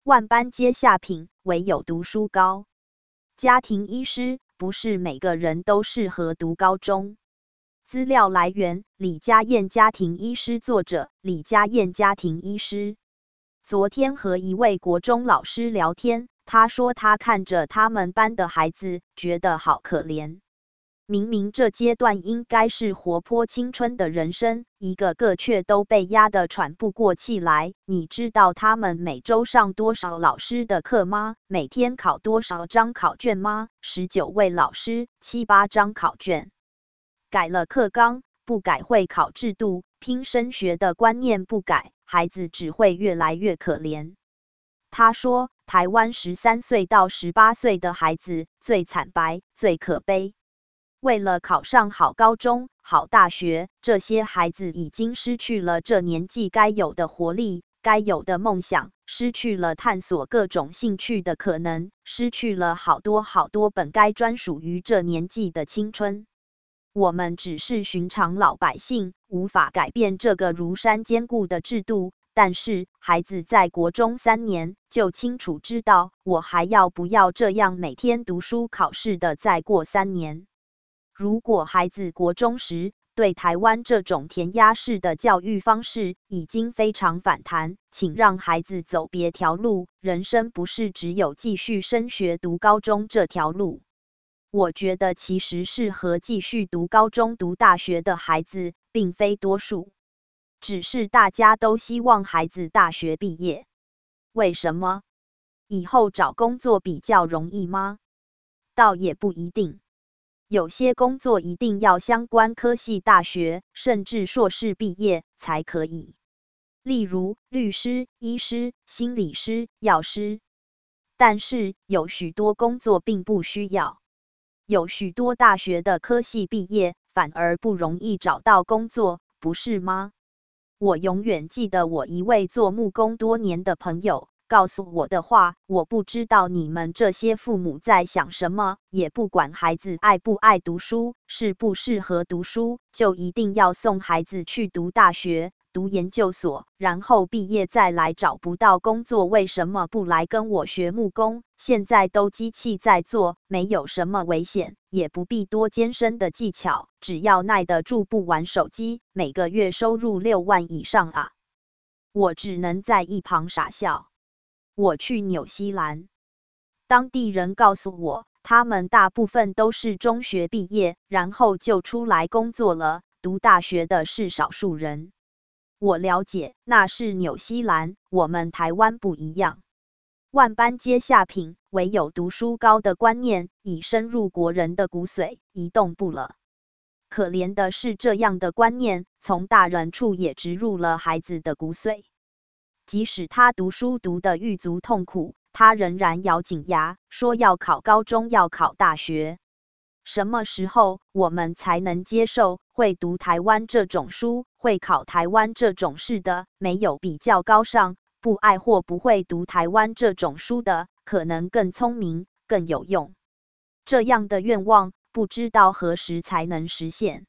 万般皆下品，唯有读书高。家庭医师不是每个人都适合读高中。资料来源：李家燕家庭医师，作者李家燕家庭医师。昨天和一位国中老师聊天，他说他看着他们班的孩子，觉得好可怜。明明这阶段应该是活泼青春的人生，一个个却都被压得喘不过气来。你知道他们每周上多少老师的课吗？每天考多少张考卷吗？19位老师，7、8张考卷。改了课纲，不改会考制度，拼升学的观念不改，孩子只会越来越可怜。他说，台湾13岁到18岁的孩子最惨白、最可悲。为了考上好高中、好大学，这些孩子已经失去了这年纪该有的活力、该有的梦想，失去了探索各种兴趣的可能，失去了好多本该专属于这年纪的青春。我们只是寻常老百姓，无法改变这个如山坚固的制度。但是，孩子在国中3年就清楚知道，我还要不要这样每天读书考试的再过3年。如果孩子国中时对台湾这种填鸭式的教育方式已经非常反弹，请让孩子走别条路，人生不是只有继续升学读高中这条路。我觉得其实适合继续读高中、读大学的孩子并非多数，只是大家都希望孩子大学毕业。为什么？以后找工作比较容易吗？倒也不一定。有些工作一定要相关科系大学，甚至硕士毕业才可以。例如律师、医师、心理师、药师。但是有许多工作并不需要。有许多大学的科系毕业，反而不容易找到工作，不是吗？我永远记得我一位做木工多年的朋友告诉我的话，我不知道你们这些父母在想什么，也不管孩子爱不爱读书，适不适合读书，就一定要送孩子去读大学、读研究所，然后毕业再来找不到工作，为什么不来跟我学木工？现在都机器在做，没有什么危险，也不必多艰深的技巧，只要耐得住不玩手机，每个月收入6万以上啊！我只能在一旁傻笑。我去纽西兰，当地人告诉我，他们大部分都是中学毕业，然后就出来工作了，读大学的是少数人。我了解，那是纽西兰，我们台湾不一样。万般皆下品，唯有读书高的观念已深入国人的骨髓，一动不了。可怜的是，这样的观念从大人处也植入了孩子的骨髓。即使他读书读得狱卒痛苦，他仍然咬紧牙说要考高中，要考大学。什么时候我们才能接受会读台湾这种书，会考台湾这种试的，没有比较高尚，不爱或不会读台湾这种书的，可能更聪明、更有用？这样的愿望不知道何时才能实现。